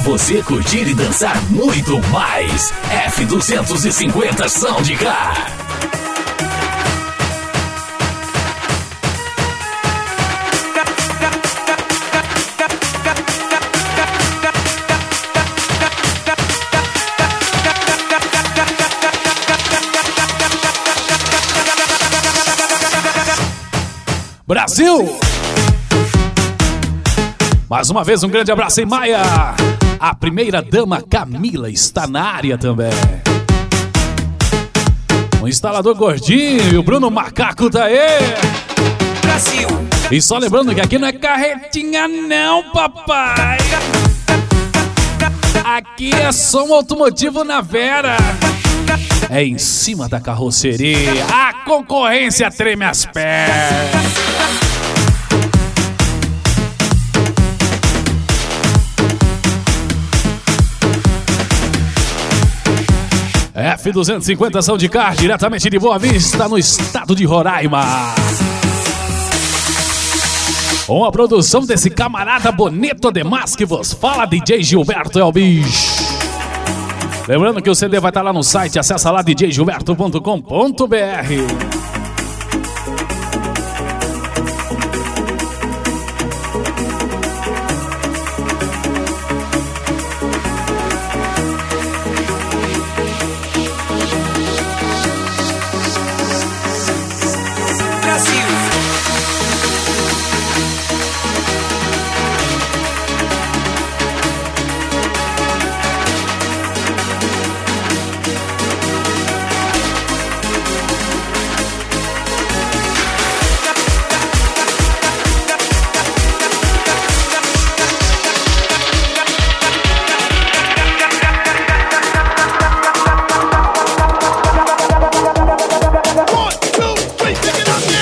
você curtir e dançar muito mais. F250 Soundcar. Brasil! Mais uma vez um grande abraço em Maia. A primeira dama Camila está na área também. O instalador Gordinho e o Bruno Macaco tá aí. Brasil! E só lembrando que aqui não é carretinha não, papai. Aqui é som automotivo na Vera. É em cima da carroceria. A concorrência treme as pernas. F250 Soundcar, diretamente de Boa Vista, no estado de Roraima. Uma produção desse camarada Boneto Además que vos fala, DJ Gilberto é o bicho. Lembrando que o CD vai estar lá no site, acessa lá djgilberto.com.br.